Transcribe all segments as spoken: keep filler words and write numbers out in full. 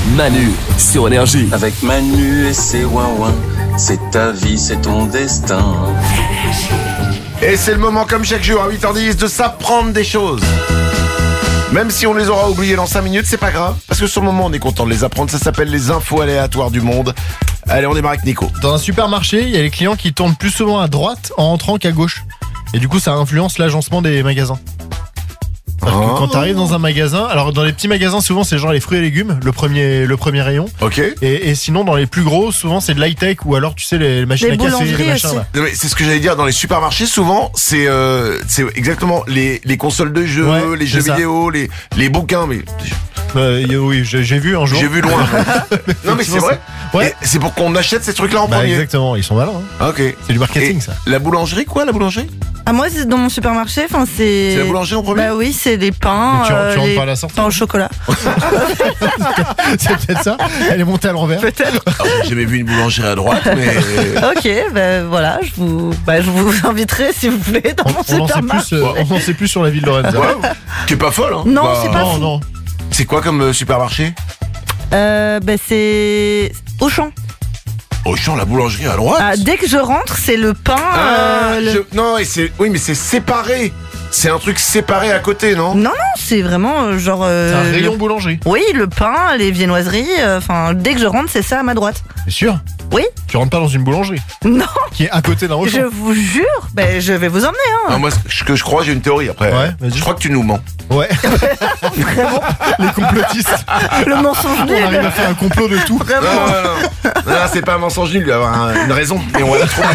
Manu sur Énergie. Avec Manu et ses ouin-ouin, c'est ta vie, c'est ton destin. Et c'est le moment, comme chaque jour à huit heures dix, de s'apprendre des choses. Même si on les aura oubliées dans cinq minutes, c'est pas grave. Parce que sur le moment, on est content de les apprendre. Ça s'appelle les infos aléatoires du monde. Allez, on démarre avec Nico. Dans un supermarché, il y a les clients qui tournent plus souvent à droite en rentrant qu'à gauche. Et du coup, ça influence l'agencement des magasins. Alors que Oh. quand t'arrives dans un magasin, alors dans les petits magasins, souvent c'est genre les fruits et légumes, le premier, le premier rayon. Ok. Et, et sinon, dans les plus gros, souvent c'est de l'high-tech ou alors tu sais, les machines Les à café, les boulangeries machins aussi. là. Non, mais c'est ce que j'allais dire, dans les supermarchés, souvent, c'est euh, c'est exactement les, les consoles de jeux, Ouais, les c'est jeux ça. vidéo, les, les bouquins, mais Euh, y a- oui, j'ai j'ai vu un jour. j'ai vu loin. Non, mais c'est vrai. Ouais. Et c'est pour qu'on achète ces trucs-là en Bah, premier. exactement, ils sont malins. Hein. Ah, ok. C'est du marketing Et ça. La boulangerie, quoi, la boulangerie Ah, moi, c'est dans mon supermarché, enfin, c'est. C'est la boulangerie en premier. Bah oui, c'est des pains. Mais tu, euh, tu rentres les par la sortie. pains au chocolat. C'est peut-être ça. Elle est montée à l'envers. Peut-être. Alors, j'ai jamais vu une boulangerie à droite, mais Ok, ben voilà, je vous, bah, je vous inviterai si vous voulez dans On, mon on en sait supermarché. plus, euh, on en sait plus sur la ville de Lorenza. ouais, qui est pas folle, hein. Non, c'est pas Non, fou. non. C'est quoi comme euh, supermarché Euh, bah, c'est Auchan. Auchan, la boulangerie à droite. Ah, dès que je rentre, c'est le pain. Ah, euh, le- je- non, et c'est oui, mais c'est séparé. C'est un truc séparé à côté, non Non, non, c'est vraiment euh, genre. euh, C'est un rayon le- boulangerie. Oui, le pain, les viennoiseries. Enfin, dès que je rentre, c'est ça à ma droite. C'est sûr. Oui. Tu rentres pas dans une boulangerie Non, qui est à côté d'un je Auchan. vous jure. Ben, je vais vous emmener. Hein. Ah, moi, ce que je crois, j'ai une théorie après. Ouais, vas-y. Je crois que tu nous mens. Ouais. Les complotistes. Le mensonge On nul. arrive à faire un complot de tout. Non, Vraiment. non, non. Non, c'est pas un mensonge nul, il va y avoir un- une raison, et on va la trouver.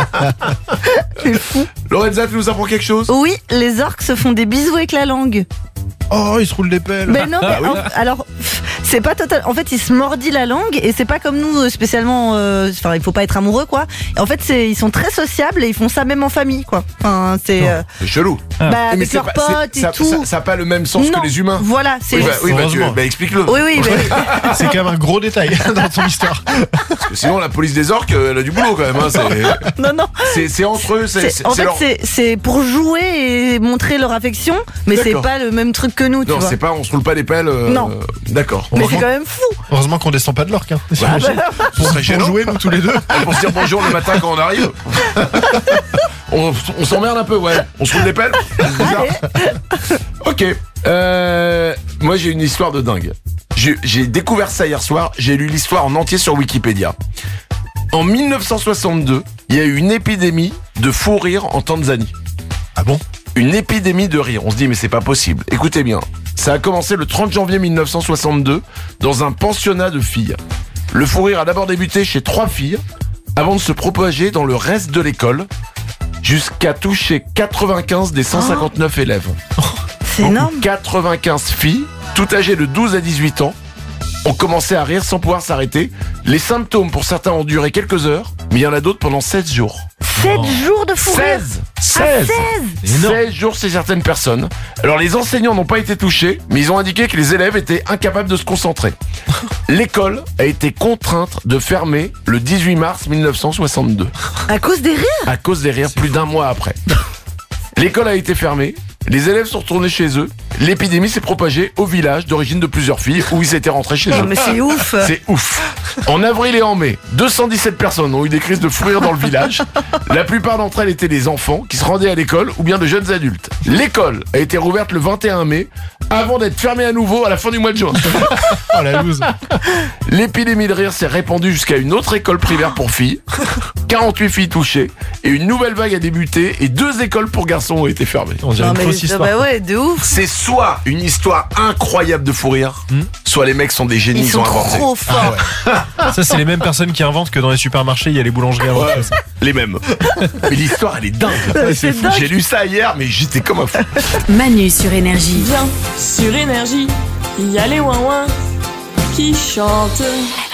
C'est fou. Lorenza, tu nous apprends quelque chose Oui, les orques se font des bisous avec la langue. Oh, ils se roulent des pelles. Mais non, mais Ah oui. en- alors pff, c'est pas total. En fait, ils se mordit la langue et c'est pas comme nous euh, spécialement. euh, Enfin, il faut pas être amoureux, quoi. En fait, c'est ils sont très sociables et ils font ça même en famille, quoi. Enfin, c'est Non. euh, C'est chelou. bah, Mais avec c'est leurs pas- potes c'est- et ça, tout. Ça, ça a pas le même sens Non, que les humains. Voilà, c'est. Oui, bah, oui, bah, tu- Heureusement. bah, explique-le. Oui, oui, mais- C'est quand même un gros détail dans ton histoire. Parce que sinon, la police des orques, elle a du boulot quand même. Hein, c'est- non, non. c'est, c'est entre eux. C'est, C'est- c'est- en c'est fait, leur- c'est c'est pour jouer et montrer leur affection, mais c'est D'accord. pas le même truc que nous, tu Non, vois. c'est pas, on se roule pas les pelles. euh, Non. D'accord. Mais c'est Heureusement, quand même fou. heureusement qu'on descend pas de l'orque. Hein. T'imagines Ce serait pour gênant. jouer, nous tous les deux. Pour se dire bonjour le matin quand on arrive. on, on s'emmerde un peu, ouais. On se roule les pelles. C'est bizarre. Ok. Euh, moi, j'ai une histoire de dingue. J'ai, j'ai découvert ça hier soir. J'ai lu l'histoire en entier sur Wikipédia. En mille neuf cent soixante-deux, il y a eu une épidémie de fou rire en Tanzanie. Ah bon? Une épidémie de rire. On se dit, mais c'est pas possible. Écoutez bien. Ça a commencé le trente janvier mille neuf cent soixante-deux dans un pensionnat de filles. Le fou rire a d'abord débuté chez trois filles avant de se propager dans le reste de l'école jusqu'à toucher quatre-vingt-quinze des cent cinquante-neuf élèves. C'est Donc, énorme. quatre-vingt-quinze filles, toutes âgées de douze à dix-huit ans, ont commencé à rire sans pouvoir s'arrêter. Les symptômes pour certains ont duré quelques heures, mais il y en a d'autres pendant seize jours. sept jours de fou rire. seize Ah, seize seize. Énorme. seize jours chez certaines personnes. Alors les enseignants n'ont pas été touchés, mais ils ont indiqué que les élèves étaient incapables de se concentrer. L'école a été contrainte de fermer le dix-huit mars mille neuf cent soixante-deux À cause des rires. à cause des rires plus d'un mois après. L'école a été fermée, les élèves sont retournés chez eux, l'épidémie s'est propagée au village d'origine de plusieurs filles où ils étaient rentrés chez Non, eux. mais c'est ouf. C'est ouf. En avril et en mai, deux cent dix-sept personnes ont eu des crises de fou rire dans le village. La plupart d'entre elles étaient des enfants qui se rendaient à l'école ou bien de jeunes adultes. L'école a été rouverte le vingt et un mai avant d'être fermée à nouveau à la fin du mois de juin. Oh la loose. L'épidémie de rire s'est répandue jusqu'à une autre école primaire pour filles. quarante-huit filles touchées et une nouvelle vague a débuté et deux écoles pour garçons ont été fermées. On dirait Non, une mais fausse histoire. bah ouais, de ouf. C'est soit une histoire incroyable de fou rire, soit les mecs sont des génies, Ils ils, sont ont inventé. trop forts. Ça, c'est les mêmes personnes qui inventent que dans les supermarchés, il y a les boulangeries avant. Ouais, les mêmes. Mais l'histoire, elle est dingue. C'est dingue. J'ai lu ça hier, mais j'étais comme un fou. Manu sur Énergie. Viens sur Énergie, il y a les ouin-ouin qui chantent.